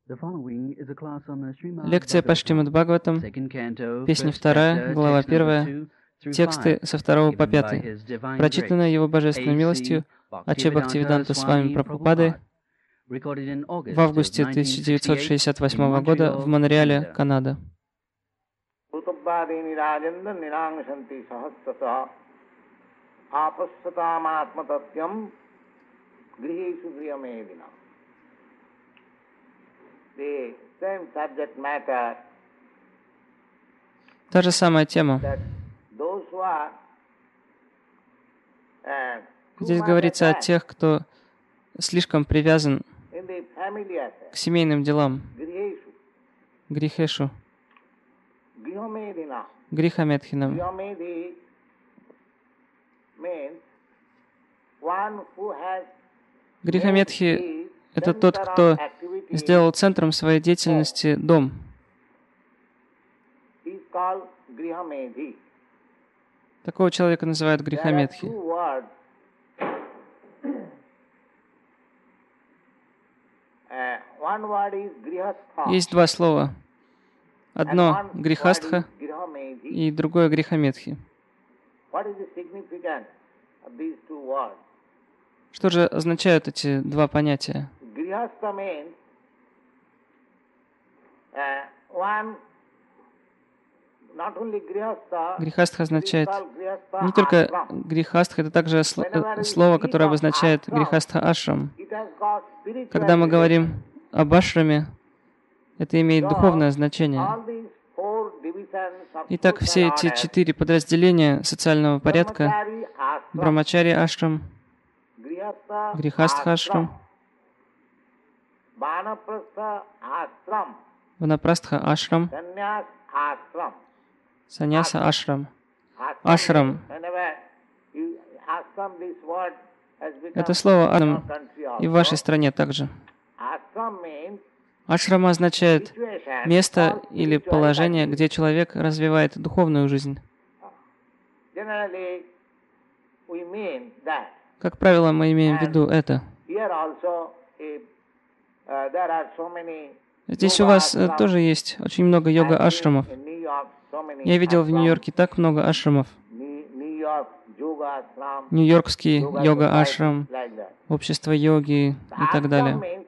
Лекция по Шримад Бхагаватам, песня 2, глава 1, тексты со 2 по 5, прочитанная Его Божественной милостью Аче Бхактивиданта Свами Прабхупады в августе 1968 года в Монреале, Канада. Та же самая тема. Здесь говорится о тех, кто слишком привязан к семейным делам, грихешу, грихамедхинам. Грихамедхи — это тот, кто сделал центром своей деятельности дом. Такого человека называют грихамедхи. Есть два слова. Одно — грихастха и другое — грихамедхи. Что же означают эти два понятия? Грихастха означает не только грихастха, это также слово, которое обозначает грихастха ашрам. Когда мы говорим об ашраме, это имеет духовное значение. Итак, все эти 4 подразделения социального порядка — Брамачари ашрам, Грихастха ашрам, Ванапрастха ашрам, Саньяса ашрам. Ашрам. Это слово ашрам и в вашей стране также. Ашрама означает место или положение, где человек развивает духовную жизнь. Как правило, мы имеем в виду это. Здесь у вас тоже есть очень много йога-ашрамов. Я видел в Нью-Йорке так много ашрамов. Нью-Йоркский йога-ашрам, общество йоги и так далее.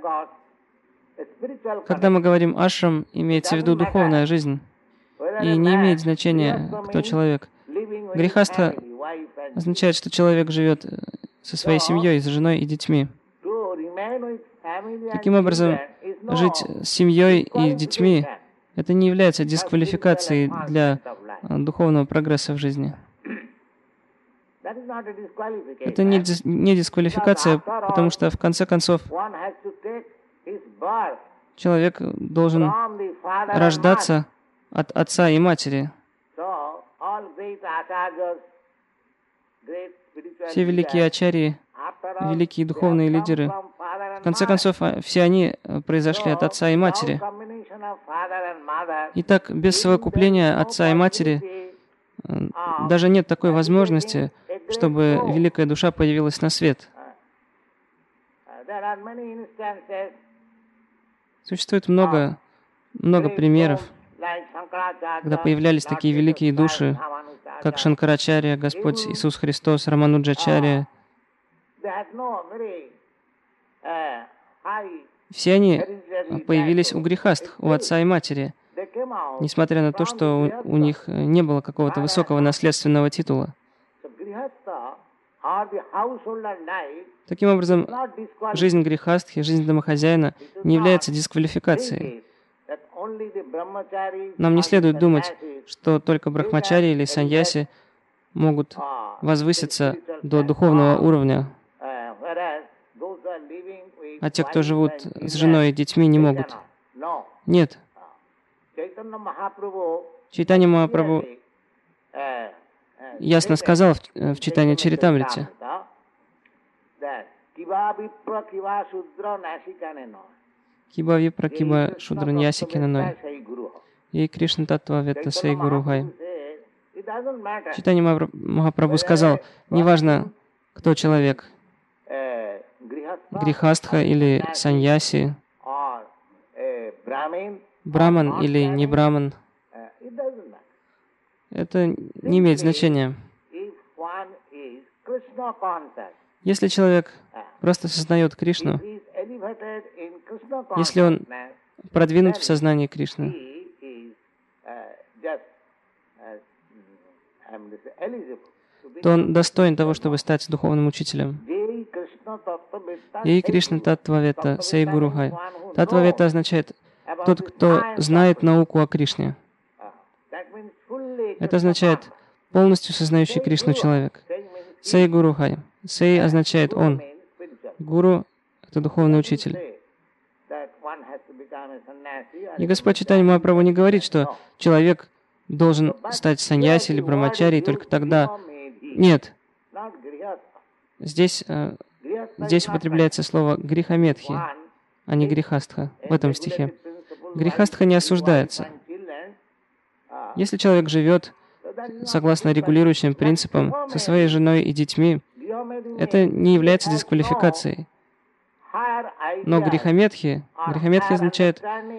Когда мы говорим ашрам, имеется в виду духовная жизнь. И не имеет значения, кто человек. Грихастха означает, что человек живет со своей семьей, с женой и детьми. Таким образом, жить с семьей и детьми — это не является дисквалификацией для духовного прогресса в жизни. Это не дисквалификация, потому что, в конце концов, человек должен рождаться от отца и матери. Все великие ачарьи, великие духовные лидеры, в конце концов, все они произошли от отца и матери. Итак, без совокупления отца и матери даже нет такой возможности, чтобы великая душа появилась на свет. Существует много примеров, когда появлялись такие великие души, как Шанкарачарья, Господь Иисус Христос, Рамануджачарья. Все они появились у грихастх, у отца и матери, несмотря на то, что у них не было какого-то высокого наследственного титула. Таким образом, жизнь грихастхи, жизнь домохозяина не является дисквалификацией. Нам не следует думать, что только брахмачари или саньяси могут возвыситься до духовного уровня, а те, кто живут с женой и детьми, не могут. Нет. Чайтанья Махапрабху ясно сказал в Чайтанья Чаритамрите: «Киба випра, киба шудра ньясикинаной, и Кришна Таттва Ветта Сей Гурухай». Чайтанья Махапрабху сказал: неважно, кто человек, грихастха или саньяси, браман или не браман, это не имеет значения. Если человек просто сознает Кришну, если он продвинут в сознании Кришны, то он достоин того, чтобы стать духовным учителем. Ей Кришна Таттвавета, Сей Гуру Хай. Таттвавета означает тот, кто знает науку о Кришне. Это означает полностью сознающий Кришну человек. Сей Гуру Хай. Сей означает он. Гуру — это духовный учитель. И Господь Чайтанья Махапрабху не говорит, что человек должен стать саньяси или брамачари только тогда. Нет. Здесь употребляется слово грихаметхи, а не грихастха в этом стихе. Грихастха не осуждается. Если человек живет согласно регулирующим принципам со своей женой и детьми, это не является дисквалификацией. Но грихаметхи означает,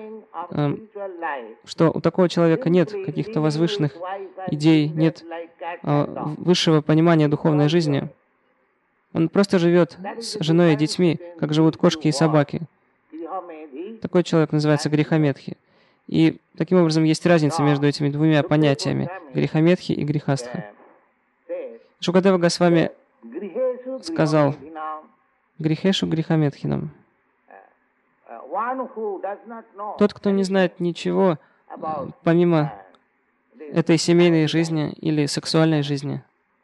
что у такого человека нет каких-то возвышенных идей, нет высшего понимания духовной жизни. Он просто живет с женой и детьми, как живут кошки и собаки. Такой человек называется грихаметхи. И таким образом есть разница между этими двумя понятиями — грихаметхи и грихастха. Шукадева Госвами сказал: «Грихешу грихаметхинам». Тот, кто не знает ничего помимо этой семейной жизни или сексуальной жизни,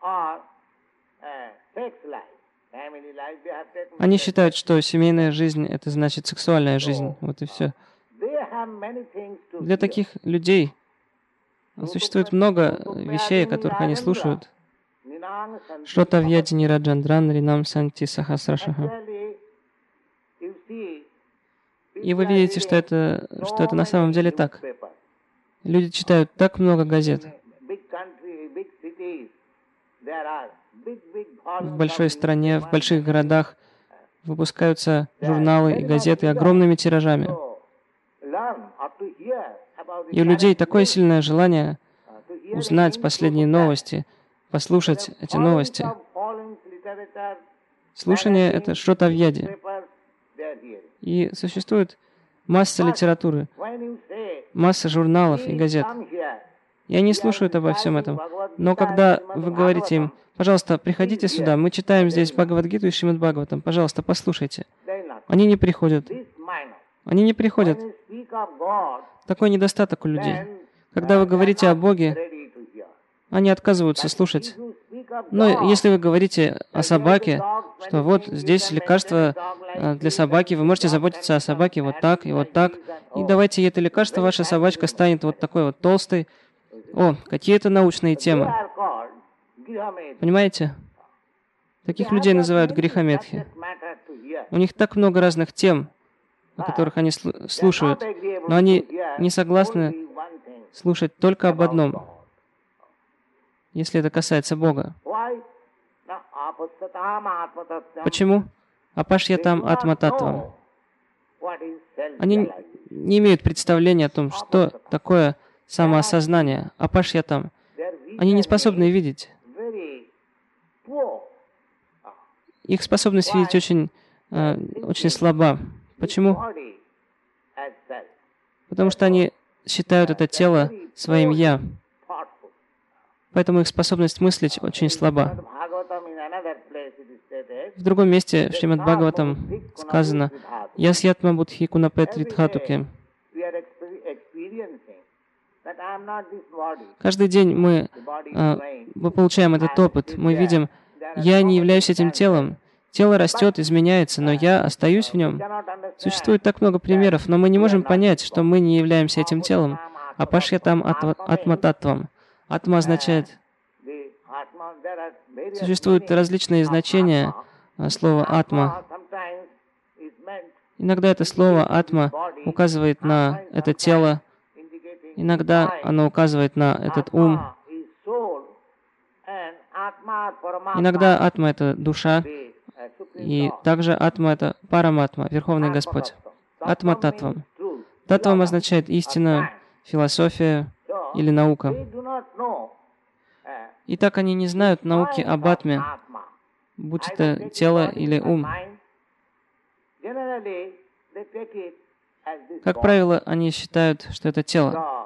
они считают, что семейная жизнь — это значит сексуальная жизнь. Вот и все. Для таких людей существует много вещей, о которых они слушают. Шрота вьядини раджандран ринам санти сахасрашаха. И вы видите, что это на самом деле так. Люди читают так много газет. В большой стране, в больших городах выпускаются журналы и газеты огромными тиражами. И у людей такое сильное желание узнать последние новости, послушать эти новости. Слушание — это шрота вьяди. И существует масса литературы, масса журналов и газет. И они слушают обо всем этом. Но когда вы говорите им: «Пожалуйста, приходите сюда, мы читаем здесь Бхагавад-гиту и Шримад Бхагаватам, пожалуйста, послушайте», они не приходят. Они не приходят. Такой недостаток у людей. Когда вы говорите о Боге, они отказываются слушать. Но если вы говорите о собаке, что вот здесь лекарство для собаки, вы можете заботиться о собаке вот так и вот так, и давайте ей это лекарство, ваша собачка станет вот такой вот толстой. О, какие это научные темы. Понимаете? Таких людей называют грихаметхи. У них так много разных тем, о которых они слушают, но они не согласны слушать только об одном, если это касается Бога. Почему? Апашьятам атма-таттвам. Они не имеют представления о том, что такое самоосознание. Апашьятам. Они не способны видеть. Их способность видеть очень слаба. Почему? Потому что они считают это тело своим «я». Поэтому их способность мыслить очень слаба. В другом месте в Шримад Бхагаватам сказано: «Ясьятма будхи кунапетритхатуке». Каждый день мы получаем этот опыт. Мы видим: «Я не являюсь этим телом». Тело растет, изменяется, но я остаюсь в нем. Существует так много примеров, но мы не можем понять, что мы не являемся этим телом. Апашьятам атма-таттвам. Атма означает... Существуют различные значения слова «атма». Иногда это слово «атма» указывает на это тело, иногда оно указывает на этот ум. Иногда атма — это душа, и также атма — это параматма, Верховный Господь. Атма-таттвам. Татвам означает истина, философия или наука. И так они не знают науки об атме, будь это тело или ум. Как правило, они считают, что это тело.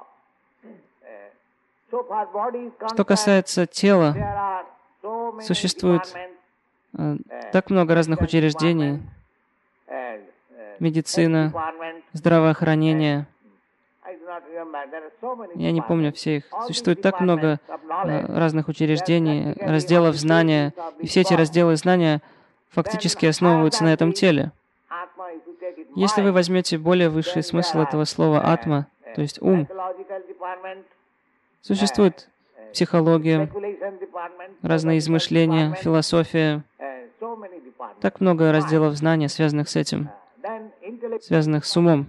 Что касается тела, существует так много разных учреждений, медицина, здравоохранение. Я не помню все их. Существует так много разных учреждений, разделов знания, и все эти разделы знания фактически основываются на этом теле. Если вы возьмете более высший смысл этого слова «атма», то есть ум, существует психология, разные измышления, философия, так много разделов знания, связанных с этим, связанных с умом.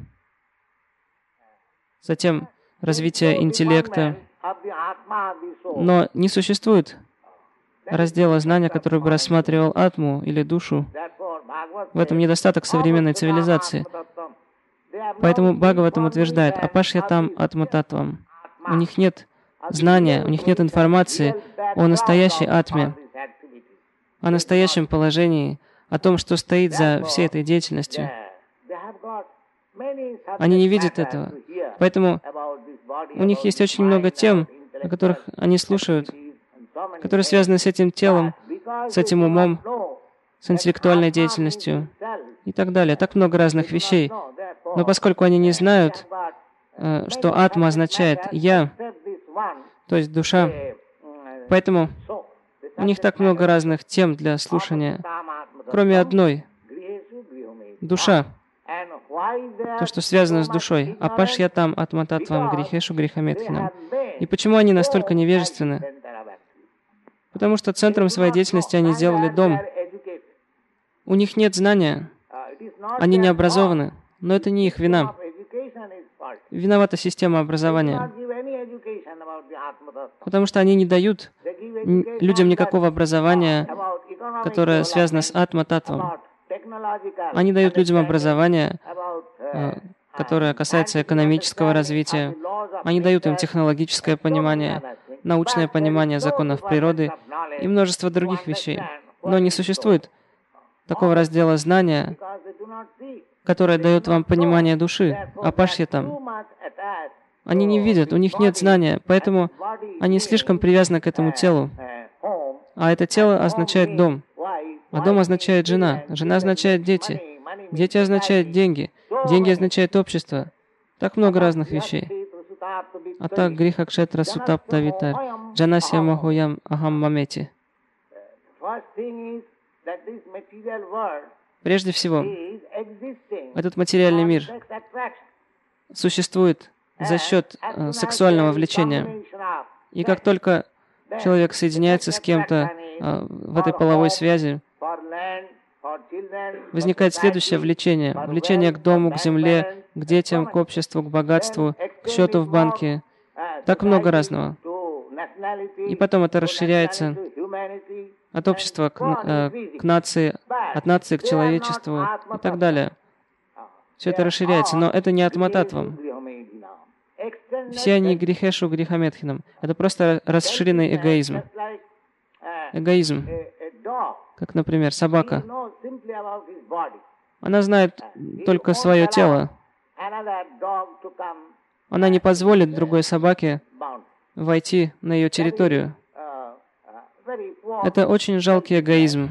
Затем развитие интеллекта. Но не существует раздела знания, который бы рассматривал атму или душу. В этом недостаток современной цивилизации. Поэтому Бхагаватам утверждает «Апашьятам атмататвам». У них нет знания, у них нет информации о настоящей атме, о настоящем положении, о том, что стоит за всей этой деятельностью. Они не видят этого. Поэтому у них есть очень много тем, о которых они слушают, которые связаны с этим телом, с этим умом, с интеллектуальной деятельностью и так далее. Так много разных вещей. Но поскольку они не знают, что атма означает «я», то есть душа, поэтому у них так много разных тем для слушания, кроме одной — душа. То, что связано с душой. Апашьятам атмататвам грихешу грихаметхинам. И почему они настолько невежественны? Потому что центром своей деятельности они сделали дом. У них нет знания. Они не образованы. Но это не их вина. Виновата система образования. Потому что они не дают людям никакого образования, которое связано с атма-татвом. Они дают людям образование, которое касается экономического развития. Они дают им технологическое понимание, научное понимание законов природы и множество других вещей. Но не существует такого раздела знания, которое дает вам понимание души, апашьятам. Они не видят, у них нет знания, поэтому они слишком привязаны к этому телу. А это тело означает дом. А дом означает жена. Жена означает дети. Дети означают деньги. Деньги означают общество. Так много разных вещей. А так гриха кшетра сутапта витар. Джанасья махуям ахам мамети. Прежде всего, этот материальный мир существует за счет сексуального влечения. И как только человек соединяется с кем-то в этой половой связи, возникает следующее влечение. Влечение к дому, к земле, к детям, к обществу, к богатству, к счету в банке. Так много разного. И потом это расширяется от общества к нации, от нации к человечеству и так далее. Все это расширяется, но это не атмататвам. Все они грихешу грихаметхинам. Это просто расширенный эгоизм. Эгоизм. Как, например, собака. Она знает только свое тело. Она не позволит другой собаке войти на ее территорию. Это очень жалкий эгоизм.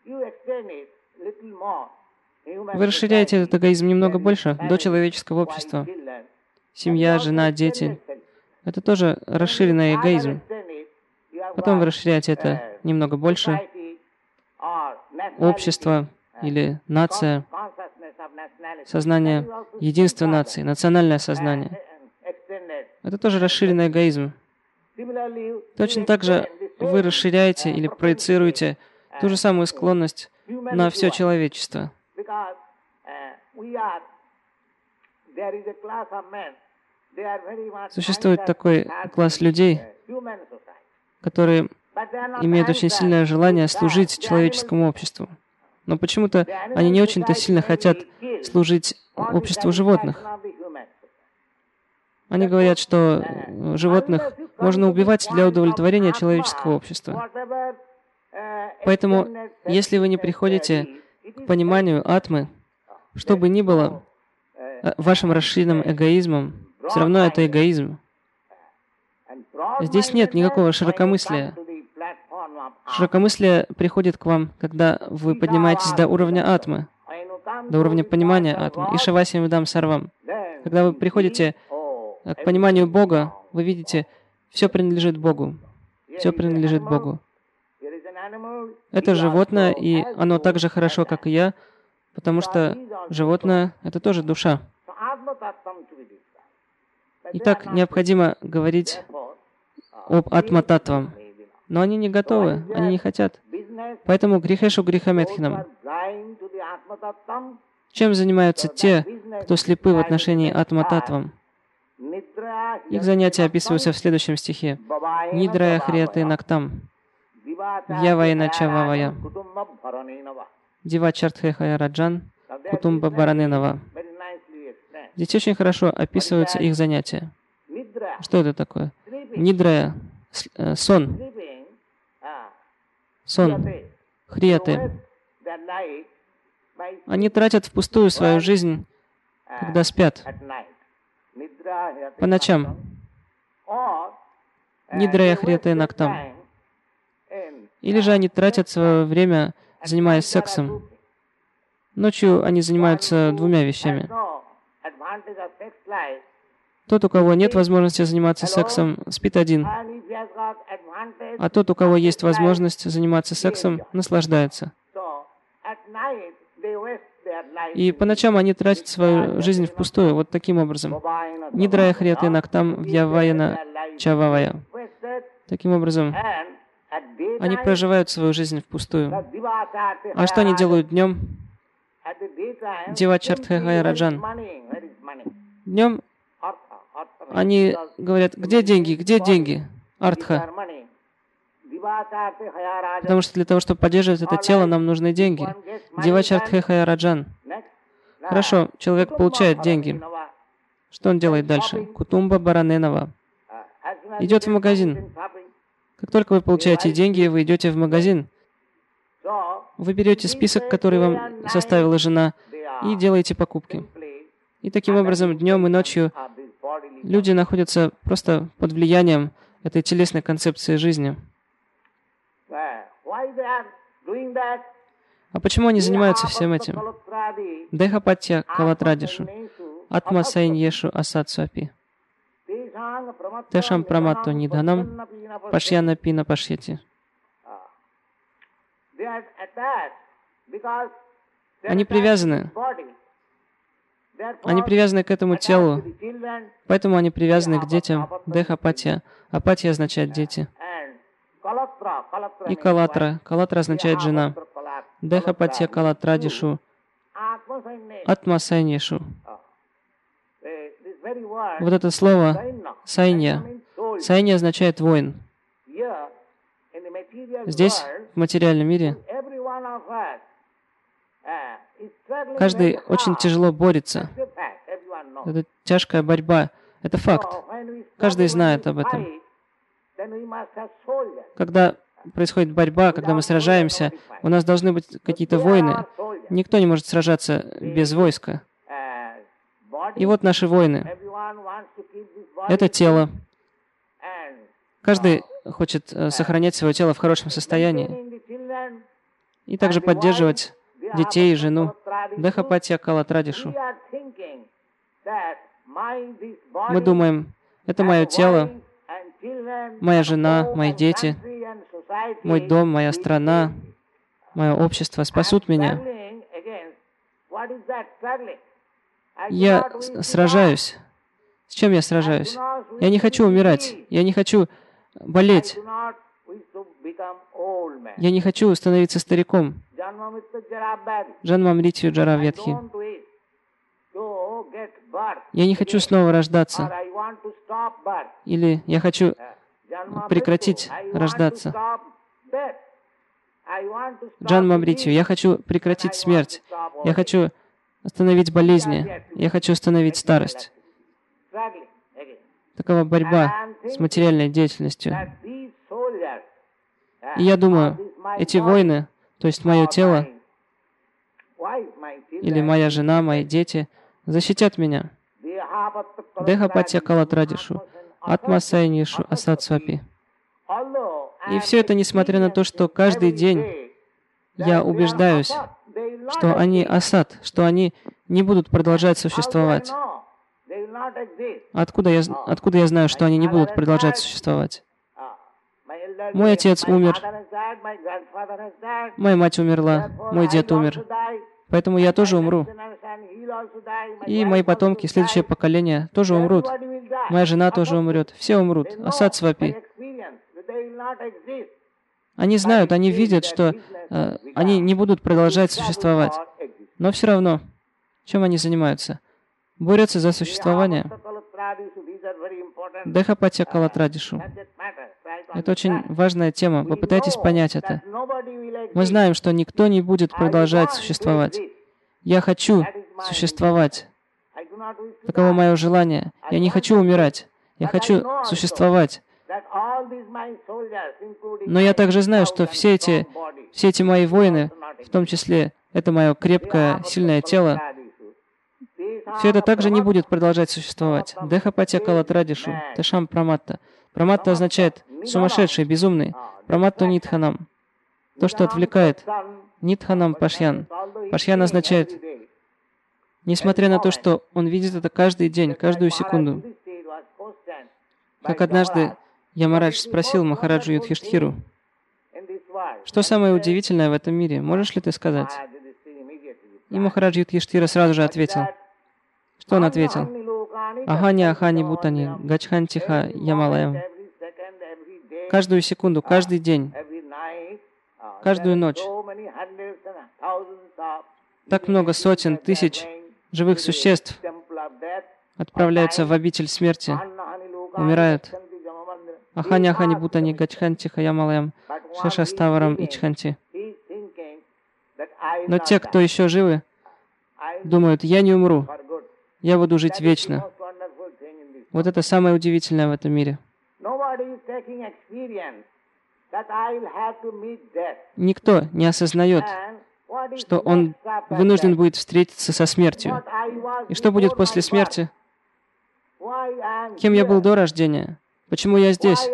Вы расширяете этот эгоизм немного больше до человеческого общества. Семья, жена, дети. Это тоже расширенный эгоизм. Потом вы расширяете это немного больше. Общество или нация, сознание, единство нации, национальное сознание. Это тоже расширенный эгоизм. Точно так же вы расширяете или проецируете ту же самую склонность на все человечество. Существует такой класс людей, которые имеют очень сильное желание служить человеческому обществу. Но почему-то они не очень-то сильно хотят служить обществу животных. Они говорят, что животных можно убивать для удовлетворения человеческого общества. Поэтому, если вы не приходите к пониманию атмы, что бы ни было вашим расширенным эгоизмом, все равно это эгоизм. Здесь нет никакого широкомыслия. Широкомыслие приходит к вам, когда вы поднимаетесь до уровня атмы, до уровня понимания атмы. Ишавасьям видам сарвам. Когда вы приходите к пониманию Бога, вы видите, все принадлежит Богу. Все принадлежит Богу. Это животное, и оно так же хорошо, как и я, потому что животное — это тоже душа. Итак, необходимо говорить об атма-татвам. Но они не готовы, они не хотят. Поэтому грихешу грихаметхинам. Чем занимаются те, кто слепы в отношении атма-татвам? Их занятия описываются в следующем стихе. Нидрая хрияте нактам, вьявайна чававая, дива чартхехая раджан, кутумба бараненова. Здесь очень хорошо описываются их занятия. Что это такое? Нидрая, сон. Сон. Хрияте. Они тратят впустую свою жизнь, когда спят. По ночам. Нидрая хрияте нактам. Или же они тратят свое время, занимаясь сексом. Ночью они занимаются двумя вещами. Тот, у кого нет возможности заниматься сексом, спит один. А тот, у кого есть возможность заниматься сексом, наслаждается. И по ночам они тратят свою жизнь впустую, вот таким образом. Нидрая хрияте нактам вьявайна чававая. Таким образом, они проживают свою жизнь впустую. А что они делают днем? Дива чартхехая раджан. Днем они говорят, где деньги, где деньги? Артха. Потому что для того, чтобы поддерживать это тело, нам нужны деньги. Дива чартхехая раджан. Хорошо, человек получает деньги. Что он делает дальше? Кутумба бараненова. Идет в магазин. Как только вы получаете деньги, вы идете в магазин. Вы берете список, который вам составила жена, и делаете покупки. И таким образом днем и ночью люди находятся просто под влиянием этой телесной концепции жизни. А почему они занимаются всем этим? Дехапатья калатрадишу, атма сайньешу асатсуапи, тэшам праматту нидханам, пашьяна пина пашьяти. Они привязаны. Они привязаны к этому телу, поэтому они привязаны к детям. Дехапатья. Апатия означает дети. И калатра. Калатра означает жена. Дехапатья калатрадишу. Атмасайнешу. Вот это слово сайнья. Сайнья означает воин. Здесь, в материальном мире, каждый очень тяжело борется. Это тяжкая борьба. Это факт. Каждый знает об этом. Когда происходит борьба, когда мы сражаемся, у нас должны быть какие-то воины. Никто не может сражаться без войска. И вот наши воины. Это тело. Каждый хочет сохранять свое тело в хорошем состоянии и также поддерживать детей и жену. Дехапатья калатрадишу. Мы думаем, это мое тело, моя жена, мои дети, мой дом, моя страна, мое общество спасут меня. Я сражаюсь. С чем я сражаюсь? Я не хочу умирать. Я не хочу болеть. Я не хочу становиться стариком. Джанма мритью джара вьядхи. Я не хочу снова рождаться. Или я хочу прекратить рождаться. Джанма мритью. Я хочу прекратить смерть. Я хочу остановить болезни. Я хочу остановить старость. такова борьба с материальной деятельностью. И я думаю, эти воины, то есть мое тело, или моя жена, мои дети, защитят меня. Деха патья калатрадишу, атма сайнишу асад свапи. И все это несмотря на то, что каждый день я убеждаюсь, что они асад, что они не будут продолжать существовать. Откуда я знаю, что они не будут продолжать существовать? Мой отец умер, моя мать умерла, мой дед умер. Поэтому я тоже умру. И мои потомки, следующее поколение, тоже умрут. Моя жена тоже умрет. Все умрут. Асад свапи. Они знают, они видят, что они не будут продолжать существовать. Но все равно, чем они занимаются? Борются за существование. Деха патья калатрадишу. Это очень важная тема. Попытайтесь понять это. Мы знаем, что никто не будет продолжать существовать. Я хочу существовать. Таково мое желание. Я не хочу умирать. Я хочу существовать. Но я также знаю, что все эти мои воины, в том числе это мое крепкое, сильное тело, все это также не будет продолжать существовать. Деха патья калатрадишу, тэшам праматта. Праматта означает сумасшедший, безумный. Праматту нитханам. То, что отвлекает. Нитханам пашьян. Пашьян означает, несмотря на то, что он видит это каждый день, каждую секунду. Как однажды Ямарадж спросил Махараджу Юдхиштхиру, что самое удивительное в этом мире, можешь ли ты сказать? И Махарадж Юдхиштхира сразу же ответил. Что он ответил? Ахани ахани бутани, гачхантиха ямалаям. Каждую секунду, каждый день, каждую ночь. Так много сотен, тысяч живых существ отправляются в обитель смерти, умирают. Ахани ахани бутани, гачхантиха ямалаям, шешаставарам ичханти. Но те, кто еще живы, думают, я не умру, я буду жить вечно. Вот это самое удивительное в этом мире. Никто не осознает, что он вынужден будет встретиться со смертью. И что будет после смерти? Кем я был до рождения? Почему я здесь?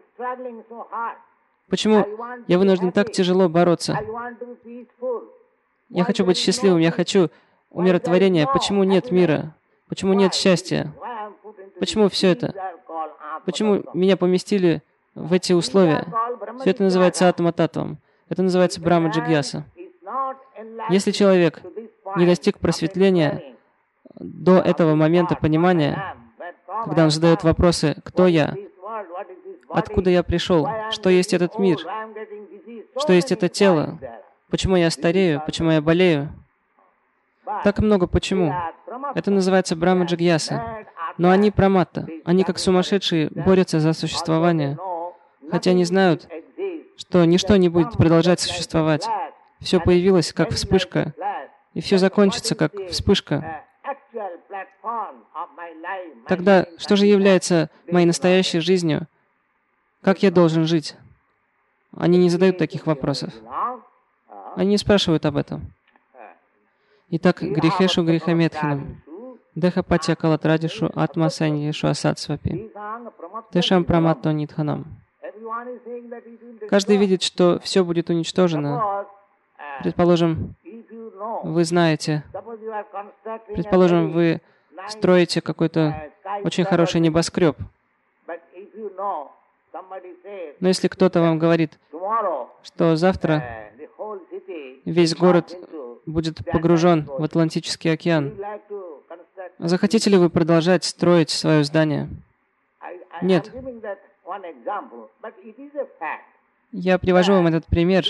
Почему я вынужден так тяжело бороться? Я хочу быть счастливым, я хочу умиротворения. Почему нет мира? Почему нет счастья? Почему все это? Почему меня поместили в эти условия? Все это называется атма-татвам. Это называется брахма-джигьяса. Если человек не достиг просветления до этого момента понимания, когда он задает вопросы, кто я, откуда я пришел, что есть этот мир, что есть это тело, почему я старею, почему я болею, так много почему. Это называется брахма-джигьяса. Но они праматта, они как сумасшедшие борются за существование, хотя они знают, что ничто не будет продолжать существовать. Все появилось как вспышка, и все закончится как вспышка. Тогда что же является моей настоящей жизнью? Как я должен жить? Они не задают таких вопросов. Они не спрашивают об этом. Итак, грехешу грехаметхинам. Деха патья калатрадишу атма саньешу асад свапи. Тэшам праматто нитханам. Каждый видит, что все будет уничтожено. Предположим, вы знаете, предположим, вы строите какой-то очень хороший небоскреб. Но если кто-то вам говорит, что завтра весь город будет погружен в Атлантический океан, захотите ли вы продолжать строить свое здание? Нет. Я привожу вам этот пример.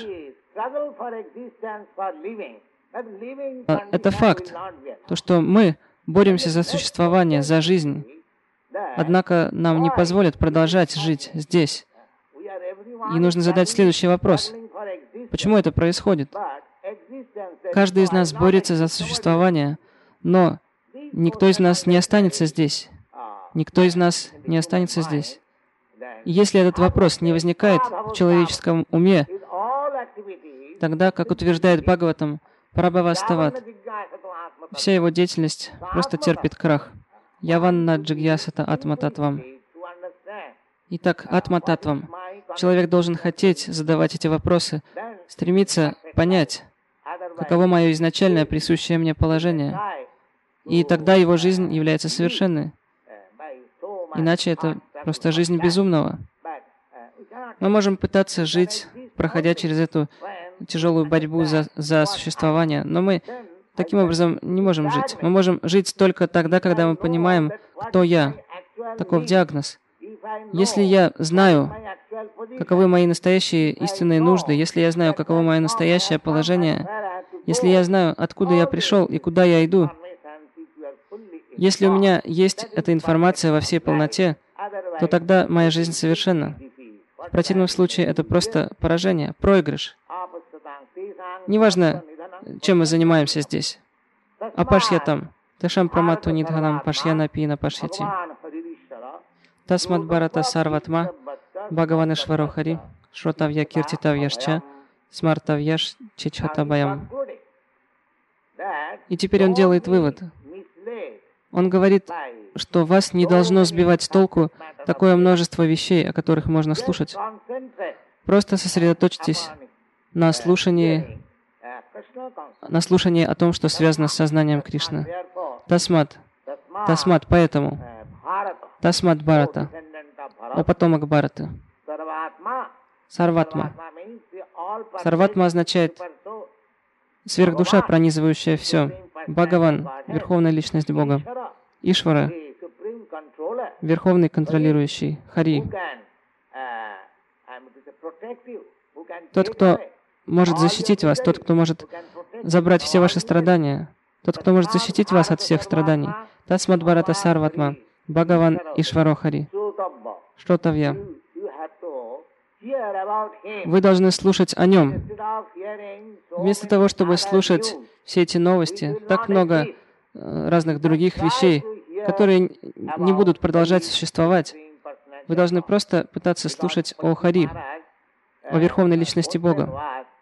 Это факт. То, что мы боремся за существование, за жизнь. Однако нам не позволят продолжать жить здесь. И нужно задать следующий вопрос. Почему это происходит? Каждый из нас борется за существование, но никто из нас не останется здесь. никто из нас не останется здесь. И если этот вопрос не возникает в человеческом уме, тогда, как утверждает Бхагаватам, Прабхавастават, вся его деятельность просто терпит крах. Яванна джигьясата атма-татвам. Итак, атма-татвам. Человек должен хотеть задавать эти вопросы, стремиться понять, каково мое изначальное присущее мне положение. И тогда его жизнь является совершенной. Иначе это просто жизнь безумного. Мы можем пытаться жить, проходя через эту тяжелую борьбу за существование, но мы таким образом не можем жить. Мы можем жить только тогда, когда мы понимаем, кто я. Таков диагноз. Если я знаю, каковы мои настоящие истинные нужды, если я знаю, каково мое настоящее положение, если я знаю, откуда я пришел и куда я иду, если у меня есть эта информация во всей полноте, то тогда моя жизнь совершенна. В противном случае это просто поражение, проигрыш. Неважно, чем мы занимаемся здесь. Апашьятам. Тешам прамату нидханам пашьяна пина пашьяти. Тасмат барата сарватма Бхагаванешваро Хари Шротавья киртитавьяшча Смартавьяш чичхатабаям. И теперь он делает вывод. Он говорит, что вас не должно сбивать с толку такое множество вещей, о которых можно слушать. Просто сосредоточьтесь на слушании о том, что связано с сознанием Кришны. Тасмат, поэтому. Тасмат Бхарата, о потомок Бхараты. Сарватма. Сарватма означает сверхдуша, пронизывающая все. Бхагаван, Верховная Личность Бога. Ишвара, Верховный Контролирующий. Хари, тот, кто может защитить вас, тот, кто может забрать все ваши страдания, тот, кто может защитить вас от всех страданий. Тасмат Бхарата Сарватма, Бхагаван Ишваро Хари. Шротавья. Вы должны слушать о Нем. Вместо того, чтобы слушать все эти новости, так много разных других вещей, которые не будут продолжать существовать. Вы должны просто пытаться слушать о Хари, о Верховной Личности Бога.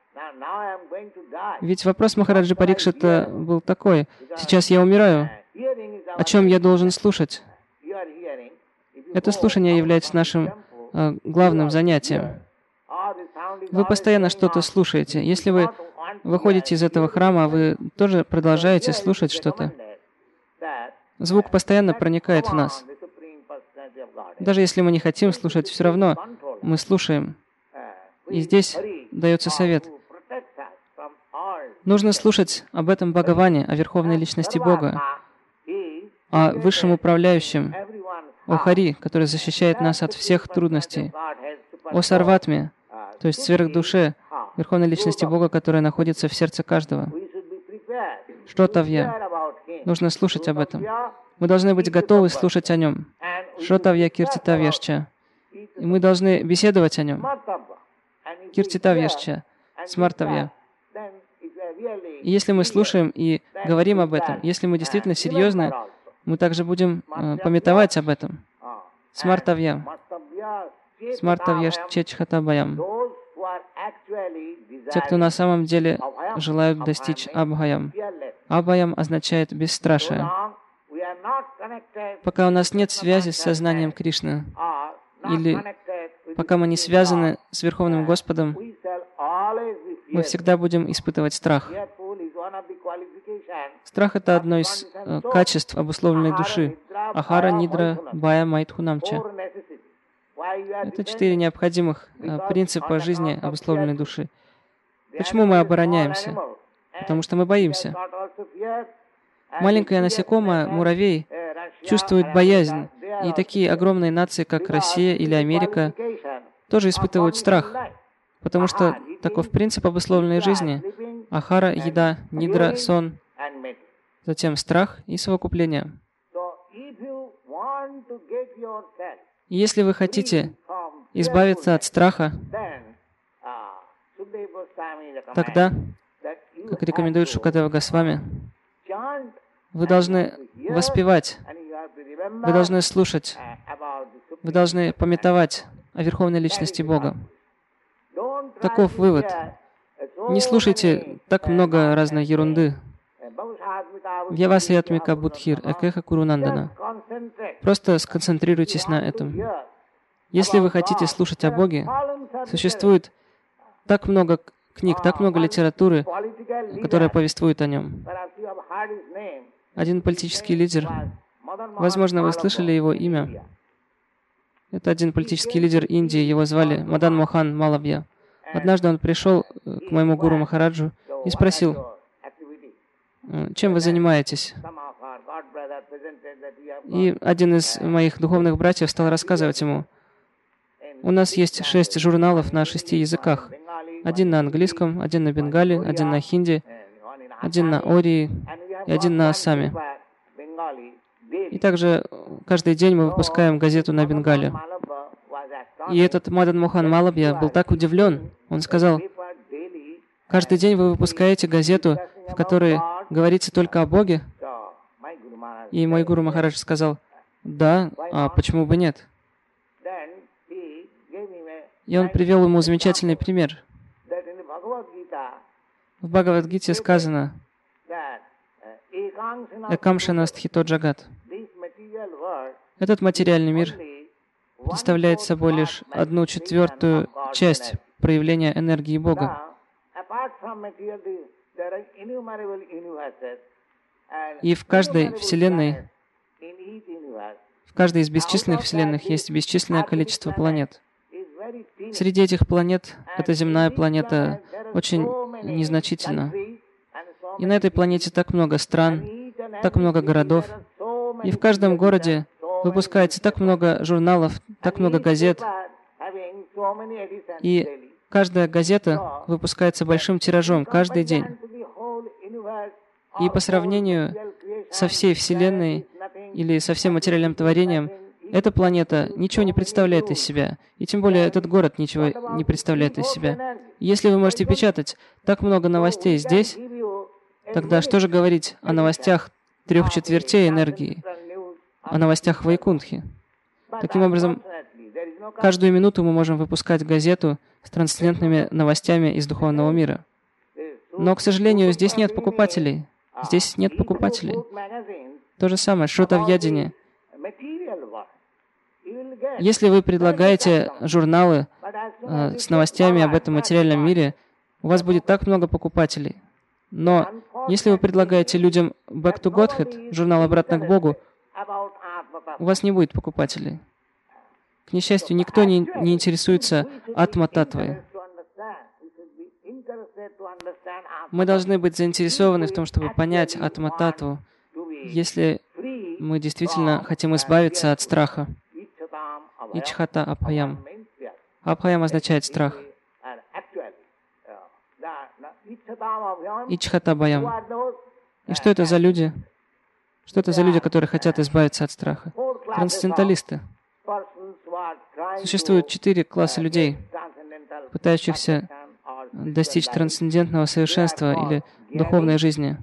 Ведь вопрос Махараджи Парикшита был такой: сейчас я умираю, о чем я должен слушать? Это слушание является нашим главным занятием. Вы постоянно что-то слушаете. Если вы выходите из этого храма, вы тоже продолжаете слушать что-то. Звук постоянно проникает в нас. Даже если мы не хотим слушать, все равно мы слушаем. И здесь дается совет. Нужно слушать об этом Бхагаване, о Верховной Личности Бога, о Высшем Управляющем, о Хари, который защищает нас от всех трудностей, о Сарватме, то есть сверхдуше, Верховной Личности Бога, которая находится в сердце каждого. Шротавья. Нужно слушать об этом. Мы должны быть готовы слушать о Нем. Шротавья киртитавьяшча. И мы должны беседовать о Нем. Киртитавьяшча. Смартавья. И если мы слушаем и говорим об этом, если мы действительно серьезны, мы также будем памятовать об этом. Смартавья. Смартавьяш чечхатабаям. Те, кто на самом деле желают достичь абхаям. Абхаям означает бесстрашие. Пока у нас нет связи с сознанием Кришны, или пока мы не связаны с Верховным Господом, мы всегда будем испытывать страх. Страх — это одно из качеств обусловленной души. Ахара, нидра, бая, майтхунамча. Это 4 необходимых принципа жизни обусловленной души. Почему мы обороняемся? Потому что мы боимся. Маленькое насекомое, муравей, чувствует боязнь. И такие огромные нации, как Россия или Америка, тоже испытывают страх. Потому что таков принцип обусловленной жизни. Ахара, еда, нидра, сон. Затем страх и совокупление. И если вы хотите избавиться от страха, тогда, как рекомендует Шукадева Госвами, вы должны воспевать Вы должны слушать, вы должны памятовать о Верховной Личности Бога. Таков вывод. Не слушайте так много разной ерунды. Вьявасаятмика Будхир, Экеха Курунандана. Просто сконцентрируйтесь на этом. Если вы хотите слушать о Боге, существует так много книг, так много литературы, которая повествует о Нем. Один политический лидер, возможно, вы слышали его имя. Это один политический лидер Индии, его звали Мадан Мохан Малавья. Однажды он пришел к моему гуру Махараджу и спросил: чем вы занимаетесь? И один из моих духовных братьев стал рассказывать ему: у нас есть 6 журналов на 6 языках. Один на английском, один на бенгале, один на хинди, один на ории и один на ассаме. И также каждый день мы выпускаем газету на бенгале. И этот Мадан Мохан Малавья был так удивлен. Он сказал: каждый день вы выпускаете газету, в которой говорится только о Боге? И мой гуру Махарадж сказал: да, а почему бы нет? И он привел ему замечательный пример. В Бхагавад-гите сказано: «Экамшана стхито джагат». Этот материальный мир представляет собой лишь 1/4 часть проявления энергии Бога. И в каждой вселенной, в каждой из бесчисленных вселенных есть бесчисленное количество планет. Среди этих планет эта земная планета очень незначительна. И на этой планете так много стран, так много городов. И в каждом городе выпускается так много журналов, так много газет. И каждая газета выпускается большим тиражом каждый день. И по сравнению со всей Вселенной или со всем материальным творением, эта планета ничего не представляет из себя. И тем более этот город ничего не представляет из себя. Если вы можете печатать так много новостей здесь, тогда что же говорить о новостях 3/4 энергии, о новостях Вайкунтхи? Таким образом, каждую минуту мы можем выпускать газету с трансцендентными новостями из духовного мира. Но, к сожалению, здесь нет покупателей. Здесь нет покупателей. То же самое, Шрутавьядини. Если вы предлагаете журналы с новостями об этом материальном мире, у вас будет так много покупателей. Но если вы предлагаете людям Back to Godhead, журнал «Обратно к Богу», у вас не будет покупателей. К несчастью, никто не интересуется Атма-татвой. Мы должны быть заинтересованы в том, чтобы понять Атма-татву, если мы действительно хотим избавиться от страха. Ичхата Абхаям. Абхаям означает страх. Ичхата Абхаям. И что это за люди? Что это за люди, которые хотят избавиться от страха? Трансценденталисты. Существует 4 класса людей, пытающихся достичь трансцендентного совершенства или духовной жизни.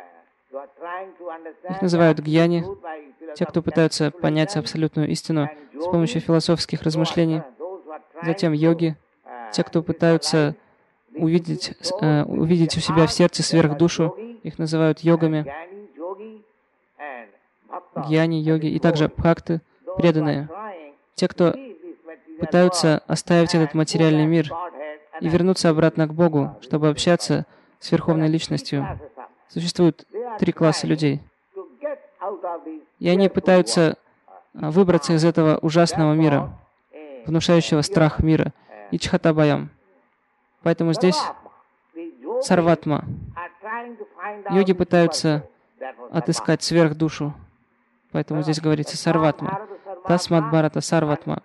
Их называют гьяни, те, кто пытаются понять абсолютную истину с помощью философских размышлений. Затем йоги, те, кто пытаются увидеть у себя в сердце сверхдушу, их называют йогами. Гьяни, йоги, и также бхакты, преданные. Те, кто пытаются оставить этот материальный мир и вернуться обратно к Богу, чтобы общаться с Верховной Личностью. Существует 3 класса людей. И они пытаются выбраться из этого ужасного мира, внушающего страх мира, Ичхата-Абхаям. Поэтому здесь сарватма. Йоги пытаются отыскать сверхдушу. Поэтому здесь говорится сарватма. Тасмат Бхарата сарватма.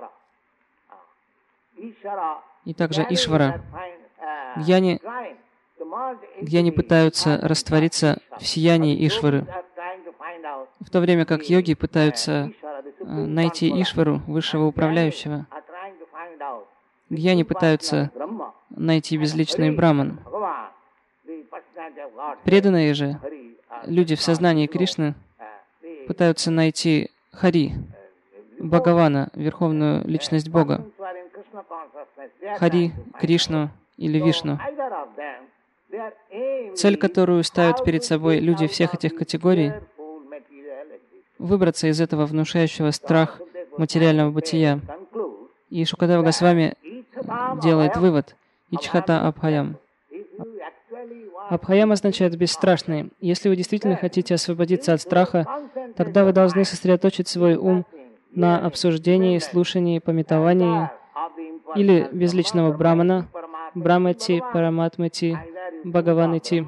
И также Ишвара. Гьяни пытаются раствориться в сиянии Ишвары, в то время как йоги пытаются найти Ишвару, высшего управляющего. Гьяни пытаются найти безличный Браман. Преданные же, люди в сознании Кришны, пытаются найти Хари, Бхагавана, Верховную Личность Бога, Хари, Кришну или Вишну. Цель, которую ставят перед собой люди всех этих категорий, выбраться из этого внушающего страх материального бытия. И Шукадева Госвами делает вывод. Ичхата Абхаям. Абхаям означает бесстрашный. Если вы действительно хотите освободиться от страха, тогда вы должны сосредоточить свой ум на обсуждении, слушании, памятовании или безличного брамана, Брамати, Параматмати, Бхагаванити,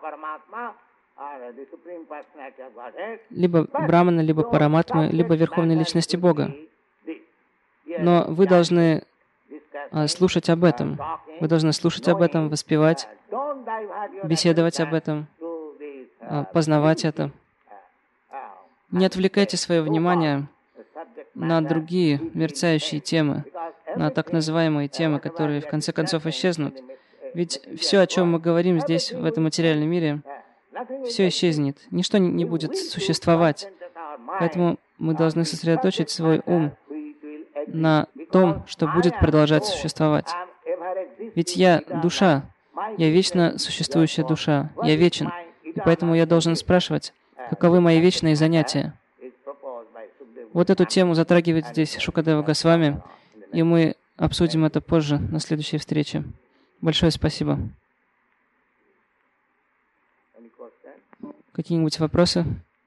либо Брамана, либо Параматмы, либо Верховной Личности Бога. Но вы должны слушать об этом. Вы должны слушать об этом, воспевать, беседовать об этом, познавать это. Не отвлекайте свое внимание на другие мерцающие темы, на так называемые темы, которые в конце концов исчезнут. Ведь все, о чем мы говорим здесь, в этом материальном мире, все исчезнет. Ничто не будет существовать. Поэтому мы должны сосредоточить свой ум на том, что будет продолжать существовать. Ведь я душа, я вечно существующая душа, я вечен, и поэтому я должен спрашивать, каковы мои вечные занятия. Вот эту тему затрагивает здесь Шукадева Госвами, и мы обсудим это позже, на следующей встрече. Большое спасибо. Какие-нибудь вопросы?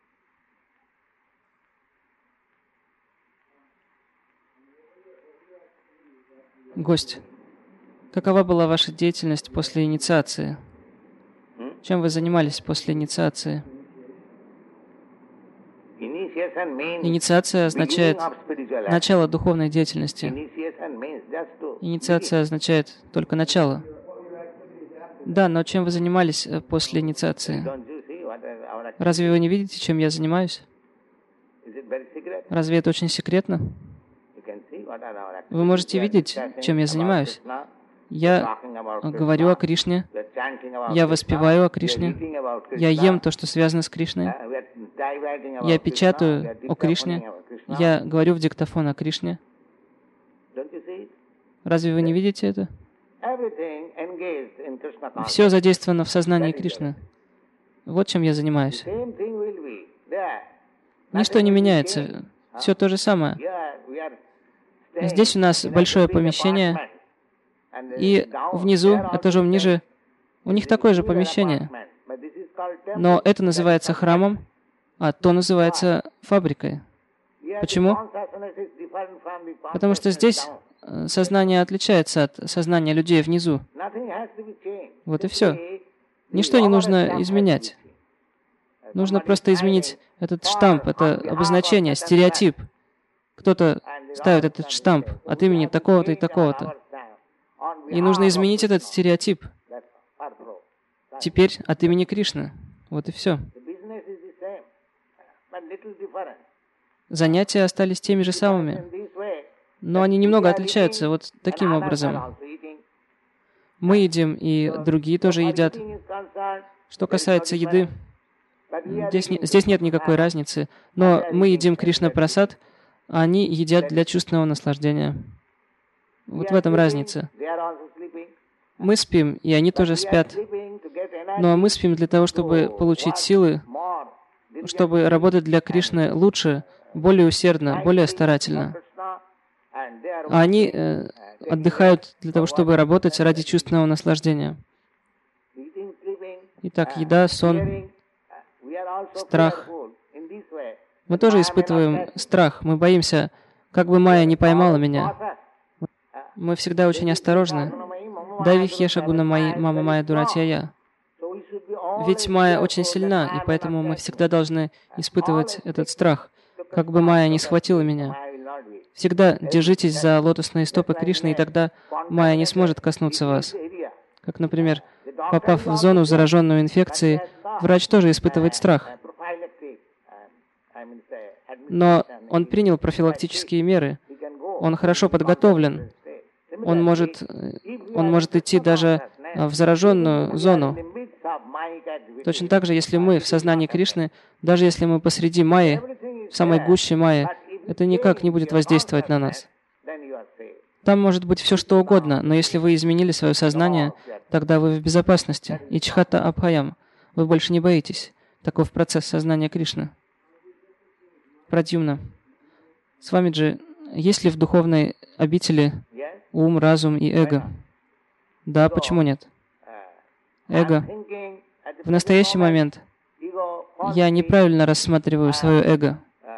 Гость, какова была ваша деятельность после инициации? Чем вы занимались после инициации? Инициация означает начало духовной деятельности. Инициация означает только начало. Да, но чем вы занимались после инициации? Разве вы не видите, чем я занимаюсь? Разве это очень секретно? Вы можете видеть, чем я занимаюсь. Я говорю о Кришне, я воспеваю о Кришне, я ем то, что связано с Кришной, я печатаю о Кришне, я говорю в диктофон о Кришне. Разве вы не видите это? Все задействовано в сознании Кришны. Вот чем я занимаюсь. Ничто не меняется. Все то же самое. Здесь у нас большое помещение, и внизу, этажом ниже, у них такое же помещение. Но это называется храмом, а то называется фабрикой. Почему? Потому что здесь сознание отличается от сознания людей внизу. Вот и все. Ничто не нужно изменять. Нужно просто изменить этот штамп, это обозначение, стереотип. Кто-то ставит этот штамп от имени такого-то и такого-то. И нужно изменить этот стереотип. Теперь от имени Кришны. Вот и все. Занятия остались теми же самыми, но они немного отличаются вот таким образом. Мы едим, и другие тоже едят. Что касается еды, здесь нет никакой разницы, но мы едим Кришна-прасад, а они едят для чувственного наслаждения. Вот в этом разница. Мы спим, и они тоже спят. Но мы спим для того, чтобы получить силы, чтобы работать для Кришны лучше, более усердно, более старательно. А они отдыхают для того, чтобы работать ради чувственного наслаждения. Итак, еда, сон, страх. Мы тоже испытываем страх. Мы боимся, как бы Майя не поймала меня. Мы всегда очень осторожны. Дави хеша гуна майи, мама Майя дуратья. Ведь Майя очень сильна, и поэтому мы всегда должны испытывать этот страх, как бы Майя не схватила меня. Всегда держитесь за лотосные стопы Кришны, и тогда Майя не сможет коснуться вас. Как, например, попав в зону, зараженную инфекцией, врач тоже испытывает страх. Но он принял профилактические меры. Он хорошо подготовлен. Он может идти даже в зараженную зону. Точно так же, если мы в сознании Кришны, даже если мы посреди Майи, в самой гуще майя, это никак не будет воздействовать на нас. Там может быть все, что угодно, но если вы изменили свое сознание, тогда вы в безопасности. Ичхата Абхаям. Вы больше не боитесь. Таков процесс сознания Кришны. Прадьюмна. Свамиджи, есть ли в духовной обители ум, разум и эго? Да, почему нет? Эго. В настоящий момент я неправильно рассматриваю свое эго.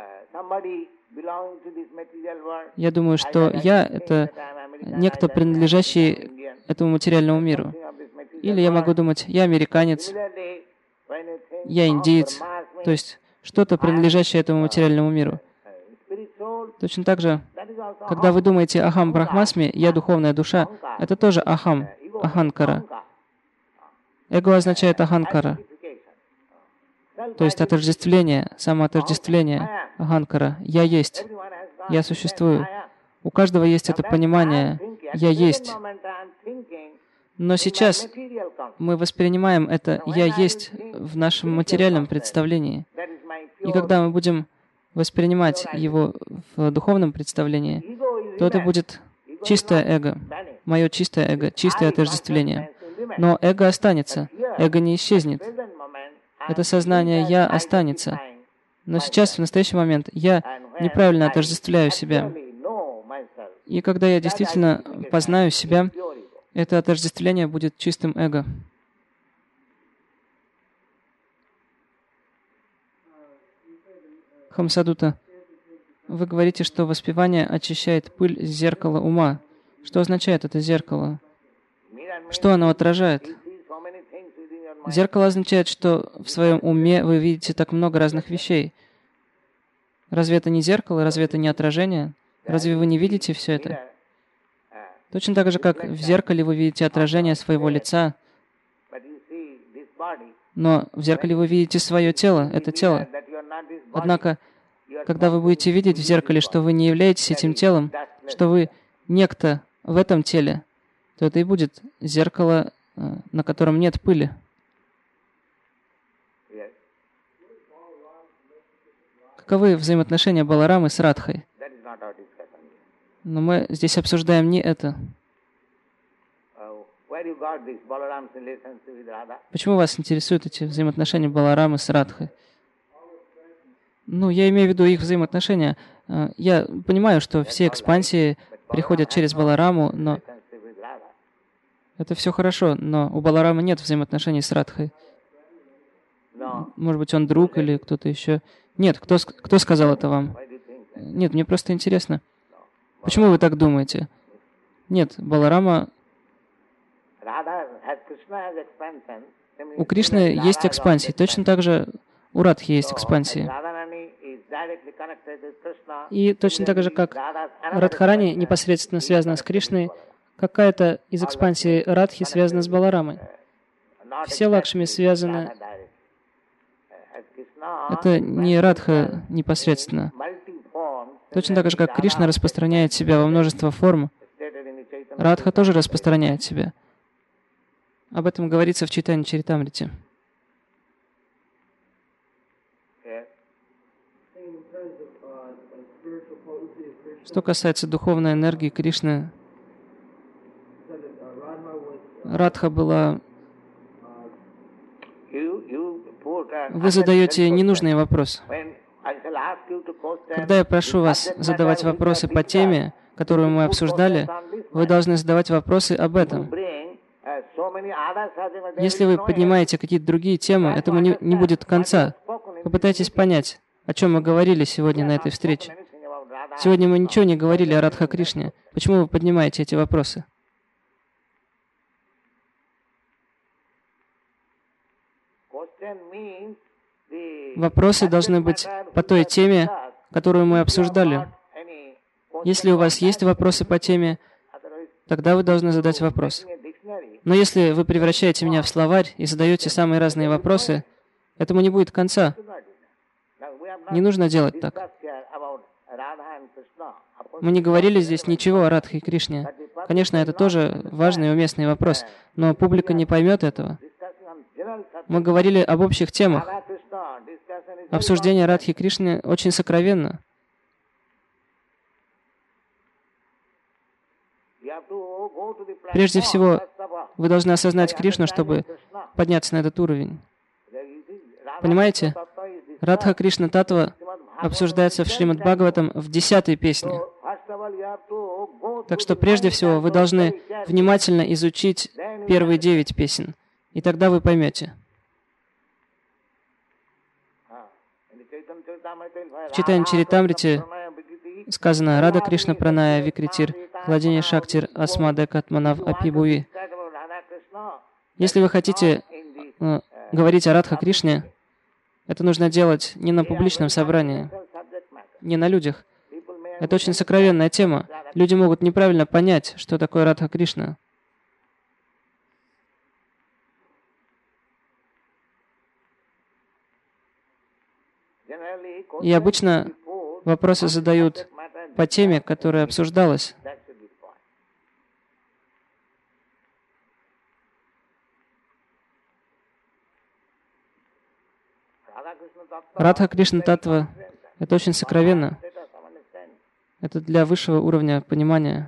Я думаю, что я — это некто, принадлежащий этому материальному миру. Или я могу думать, я американец, я индиец, то есть что-то, принадлежащее этому материальному миру. Точно так же, когда вы думаете «Ахам Брахмасми», «Я духовная душа», это тоже «Ахам», «Аханкара». Эго означает «Аханкара», то есть отождествление, самоотождествление, «Аханкара». «Я есть», «Я существую». У каждого есть это понимание «Я есть». Но сейчас мы воспринимаем это «Я есть» в нашем материальном представлении. И когда мы будем воспринимать его в духовном представлении, то это будет чистое эго, мое чистое эго, чистое отождествление. Но эго останется, эго не исчезнет. Это сознание «я» останется. Но сейчас, в настоящий момент, я неправильно отождествляю себя. И когда я действительно познаю себя, это отождествление будет чистым эго. Хамсадута, вы говорите, что воспевание очищает пыль с зеркала ума. Что означает это зеркало? Что оно отражает? Зеркало означает, что в своем уме вы видите так много разных вещей. Разве это не зеркало? Разве это не отражение? Разве вы не видите все это? Точно так же, как в зеркале вы видите отражение своего лица, но в зеркале вы видите свое тело, это тело. Однако, когда вы будете видеть в зеркале, что вы не являетесь этим телом, что вы некто в этом теле, то это и будет зеркало, на котором нет пыли. Каковы взаимоотношения Баларамы с Радхой? Но мы здесь обсуждаем не это. Почему вас интересуют эти взаимоотношения Баларамы с Радхой? Ну, я имею в виду их взаимоотношения. Я понимаю, что все экспансии приходят через Балараму, но это все хорошо, но у Баларамы нет взаимоотношений с Радхой. Может быть, он друг или кто-то еще. Нет, кто сказал это вам? Нет, мне просто интересно. Почему вы так думаете? Нет, Баларама... У Кришны есть экспансии, точно так же у Радхи есть экспансии. И точно так же, как Радхарани непосредственно связана с Кришной, какая-то из экспансий Радхи связана с Баларамой. Все Лакшми связаны... Это не Радха непосредственно. Точно так же, как Кришна распространяет себя во множество форм, Радха тоже распространяет себя. Об этом говорится в Чайтанья Чаритамрите. Что касается духовной энергии Кришны, Радха была... Вы задаете ненужный вопрос. Когда я прошу вас задавать вопросы по теме, которую мы обсуждали, вы должны задавать вопросы об этом. Если вы поднимаете какие-то другие темы, этому не будет конца. Попытайтесь понять, о чем мы говорили сегодня на этой встрече. Сегодня мы ничего не говорили о Радха Кришне. Почему вы поднимаете эти вопросы? Вопросы должны быть по той теме, которую мы обсуждали. Если у вас есть вопросы по теме, тогда вы должны задать вопрос. Но если вы превращаете меня в словарь и задаете самые разные вопросы, этому не будет конца. Не нужно делать так. Мы не говорили здесь ничего о Радхе и Кришне. Конечно, это тоже важный и уместный вопрос, но публика не поймет этого. Мы говорили об общих темах. обсуждение Радхи Кришны очень сокровенно. Прежде всего, вы должны осознать Кришну, чтобы подняться на этот уровень. Понимаете? Радха Кришна Татва обсуждается в Шримад Бхагаватам в 10-й песне. Так что прежде всего вы должны внимательно изучить первые 9 песен, и тогда вы поймете. В Чайтанья Чаритамрите сказано «Рада Кришна Праная Викритир, Владение Шактир Асмадек Атманав Апибуви». Если вы хотите говорить о Радха Кришне, это нужно делать не на публичном собрании, не на людях. Это очень сокровенная тема. Люди могут неправильно понять, что такое Радха Кришна. И обычно вопросы задают по теме, которая обсуждалась. Радха Кришна Татва — это очень сокровенно. Это для высшего уровня понимания.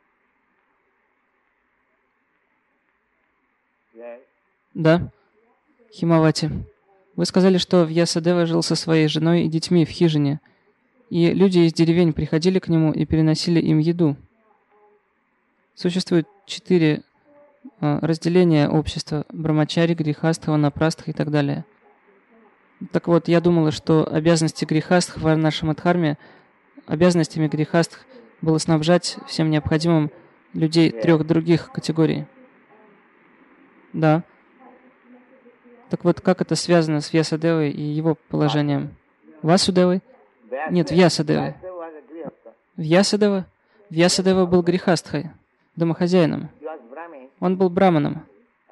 Да, Химавати. Вы сказали, что Вьясадева жил со своей женой и детьми в хижине, и люди из деревень приходили к нему и переносили им еду. Существует 4 разделения общества: Брамачари, Грихастха, Ванапрастха и так далее. Так вот, я думала, что обязанности Грихастх в Варнашамадхарме, обязанностями Грихастх было снабжать всем необходимым людей 3 других категорий. Да. Так вот, как это связано с Вьясадевой и его положением? Васудевой? Нет, Вьясадевой. Вьясадева? Вьясадева был Грихастхой, домохозяином. Он был браманом.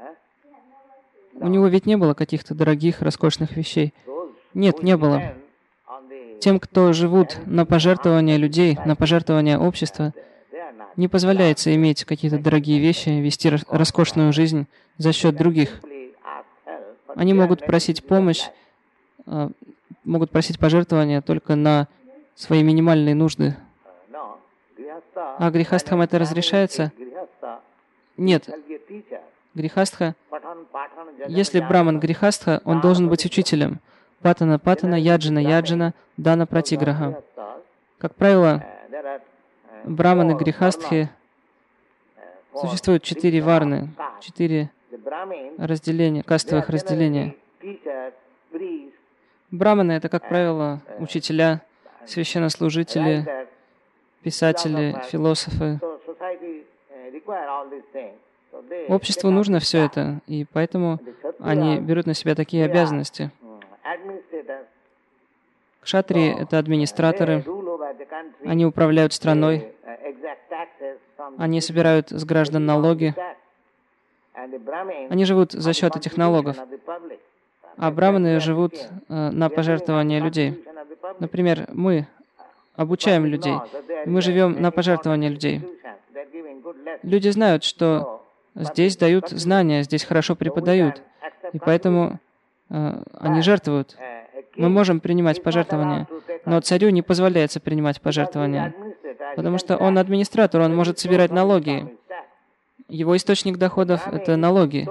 У него ведь не было каких-то дорогих, роскошных вещей. Нет, не было. Тем, кто живут на пожертвования людей, на пожертвования общества, не позволяется иметь какие-то дорогие вещи, вести роскошную жизнь за счет других. Они могут просить помощь, могут просить пожертвования только на свои минимальные нужды. А грихастхам это разрешается? Нет. Грихастха, если браман грихастха, он должен быть учителем. Патана, патана, яджана, яджана, дана, пратиграха. Как правило, браманы грихастхи, существует 4 варны, 4 разделения, кастовых разделения. Браманы — это, как правило, учителя, священнослужители, писатели, философы. Обществу нужно все это, и поэтому они берут на себя такие обязанности. Кшатрии — это администраторы, они управляют страной, они собирают с граждан налоги, они живут за счет этих налогов, а браманы живут на пожертвования людей. Например, мы обучаем людей, мы живем на пожертвования людей. Люди знают, что здесь дают знания, здесь хорошо преподают, и поэтому они жертвуют. Мы можем принимать пожертвования, но царю не позволяется принимать пожертвования, потому что он администратор, он может собирать налоги. Его источник доходов — это налоги.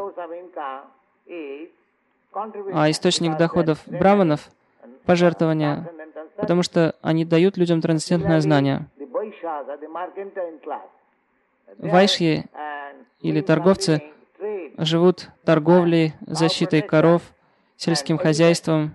А источник доходов браманов — пожертвования, потому что они дают людям трансцендентное знание. Вайшьи или торговцы живут торговлей, защитой коров, сельским хозяйством,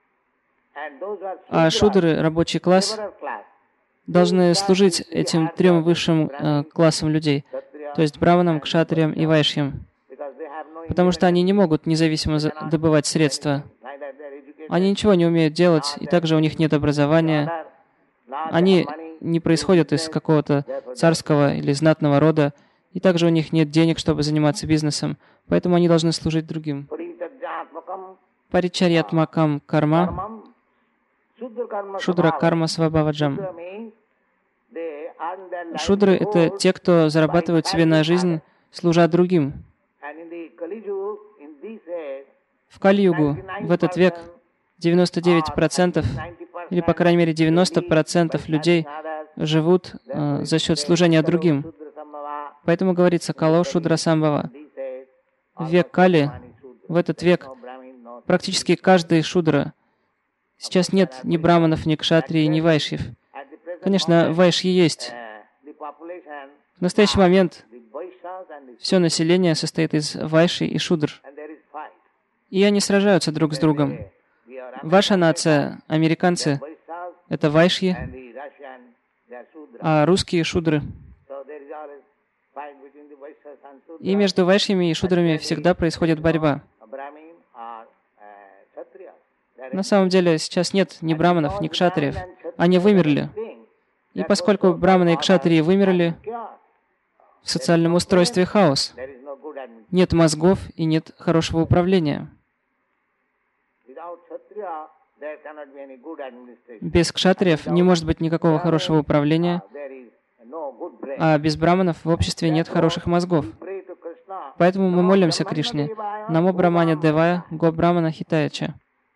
а шудры, рабочий класс, должны служить этим 3 высшим классам людей, то есть браманам, кшатриям и вайшьям, потому что они не могут независимо добывать средства. Они ничего не умеют делать, и также у них нет образования. Они не происходят из какого-то царского или знатного рода, и также у них нет денег, чтобы заниматься бизнесом, поэтому они должны служить другим. Паричарьятмакам карма, шудра карма свабхаваджам. Шудры — это те, кто зарабатывают себе на жизнь, служа другим. В Кали-югу, в этот век, 99% или, по крайней мере, 90% людей живут за счет служения другим. Поэтому говорится «Кало Шудра Самбхава». В век Кали, в этот век, практически каждый шудра. Сейчас нет ни браманов, ни кшатрии, ни вайшьев. Конечно, вайшьи есть. В настоящий момент все население состоит из вайши и шудр. И они сражаются друг с другом. Ваша нация, американцы, это вайшьи, а русские шудры. И между вайшьями и шудрами всегда происходит борьба. На самом деле сейчас нет ни браманов, ни кшатриев. Они вымерли. И поскольку браманы и кшатрии вымерли, в социальном устройстве хаос. Нет мозгов и нет хорошего управления. Без кшатриев не может быть никакого хорошего управления, а без браманов в обществе нет хороших мозгов. Поэтому мы молимся Кришне. Намо Брамане Девая, Го Брамана Хитаяча.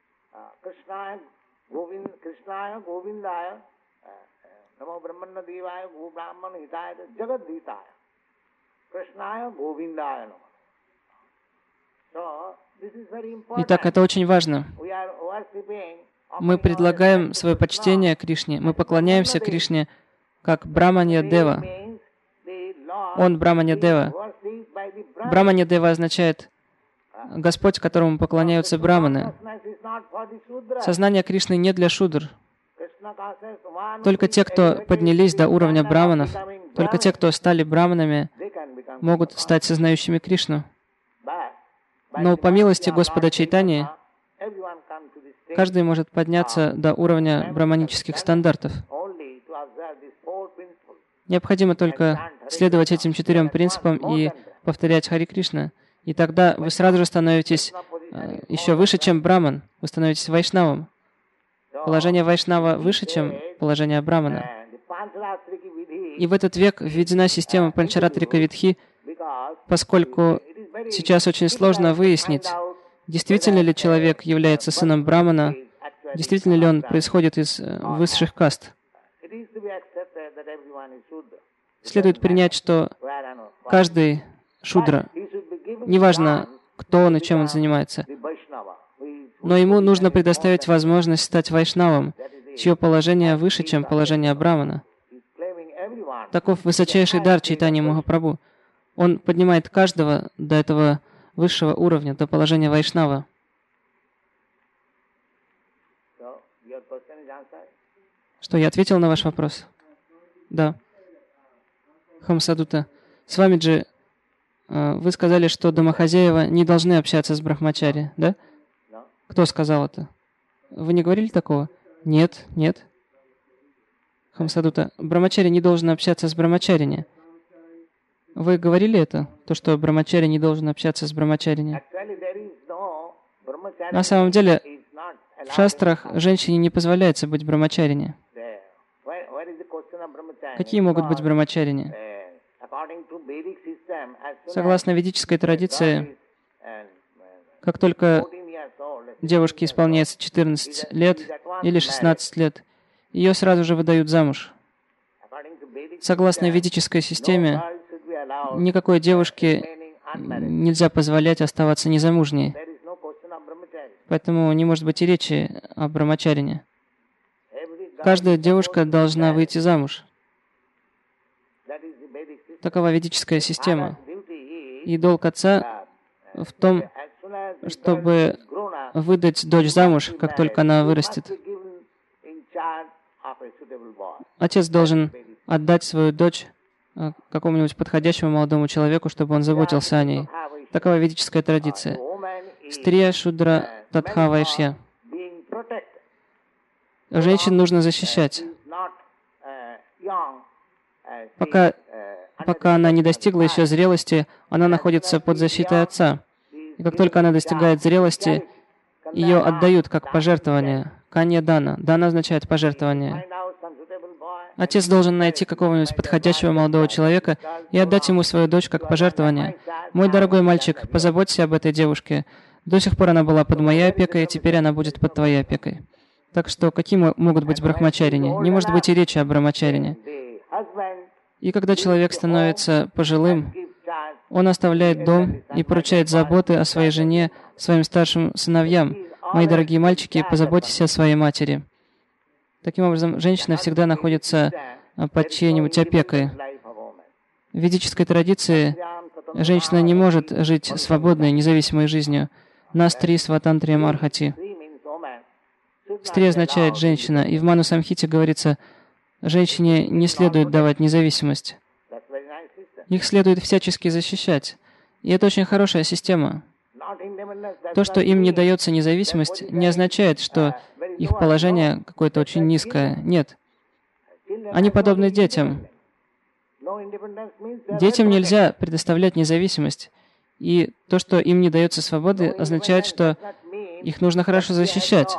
Итак, это очень важно. Мы предлагаем свое почтение Кришне, мы поклоняемся Кришне как Браманья Дева. Он Браманья Дева. Браманья Дева означает Господь, которому поклоняются браманы. Сознание Кришны не для шудр. Только те, кто поднялись до уровня браманов, только те, кто стали браманами, могут стать сознающими Кришну. Но по милости Господа Чайтаньи каждый может подняться до уровня браманических стандартов. Необходимо только следовать этим 4 принципам и повторять Хари Кришна. И тогда вы сразу же становитесь еще выше, чем браман. Вы становитесь вайшнавом. Положение вайшнава выше, чем положение брамана. И в этот век введена система Панчаратрика Видхи, поскольку сейчас очень сложно выяснить, действительно ли человек является сыном брамана, действительно ли он происходит из высших каст. Следует принять, что каждый шудра, неважно, кто он и чем он занимается, но ему нужно предоставить возможность стать вайшнавом, чье положение выше, чем положение брамана. Таков высочайший дар Чайтаньи Махапрабху. Он поднимает каждого до этого высшего уровня, до положения вайшнава. Что, я ответил на ваш вопрос? Да. Хамсадута. Свамиджи, вы сказали, что домохозяева не должны общаться с брахмачари, да? Кто сказал это? Вы не говорили такого? Нет, нет. Хамсадута. Брахмачари не должен общаться с брахмачарине. Вы говорили это? То, что брахмачари не должен общаться с брахмачарине? На самом деле, в шастрах женщине не позволяется быть брахмачарине. Какие могут быть брахмачарине? Согласно ведической традиции, как только девушке исполняется 14 лет или 16 лет, ее сразу же выдают замуж. Согласно ведической системе, никакой девушке нельзя позволять оставаться незамужней. Поэтому не может быть и речи о брахмачарине. Каждая девушка должна выйти замуж. Такова ведическая система. И долг отца в том, чтобы выдать дочь замуж, как только она вырастет. Отец должен отдать свою дочь какому-нибудь подходящему молодому человеку, чтобы он заботился о ней. Такова ведическая традиция. Стрия Шудра Татха Вайшья. Женщин нужно защищать. Пока она не достигла еще зрелости, она находится под защитой отца. И как только она достигает зрелости, ее отдают как пожертвование. Канья дана. Дана означает пожертвование. Отец должен найти какого-нибудь подходящего молодого человека и отдать ему свою дочь как пожертвование. Мой дорогой мальчик, позаботься об этой девушке. До сих пор она была под моей опекой, теперь она будет под твоей опекой. Так что какие могут быть брахмачарине? Не может быть и речи о брахмачарине. И когда человек становится пожилым, он оставляет дом и поручает заботы о своей жене своим старшим сыновьям. Мои дорогие мальчики, позаботьтесь о своей матери. Таким образом, женщина всегда находится под чьей-нибудь опекой. В ведической традиции женщина не может жить свободной, независимой жизнью. Настри сватантриям архати. Стри означает «женщина», и в Ману Самхите говорится, женщине не следует давать независимость. Их следует всячески защищать. И это очень хорошая система. То, что им не дается независимость, не означает, что их положение какое-то очень низкое. Нет. Они подобны детям. Детям нельзя предоставлять независимость. И то, что им не дается свободы, означает, что их нужно хорошо защищать.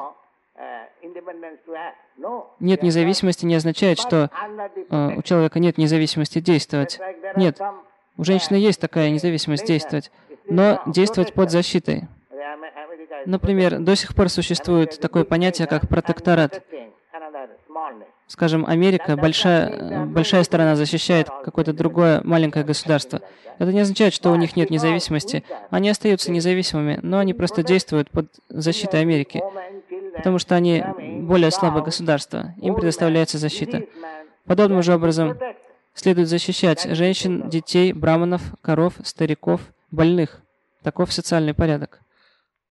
Нет независимости не означает, что у человека нет независимости действовать. Нет. У женщины есть такая независимость действовать, но действовать под защитой. Например, до сих пор существует такое понятие, как протекторат. Скажем, Америка, большая страна защищает какое-то другое маленькое государство. Это не означает, что у них нет независимости. Они остаются независимыми, но они просто действуют под защитой Америки, потому что они более слабое государство. Им предоставляется защита. Подобным же образом следует защищать женщин, детей, браманов, коров, стариков, больных. Таков социальный порядок.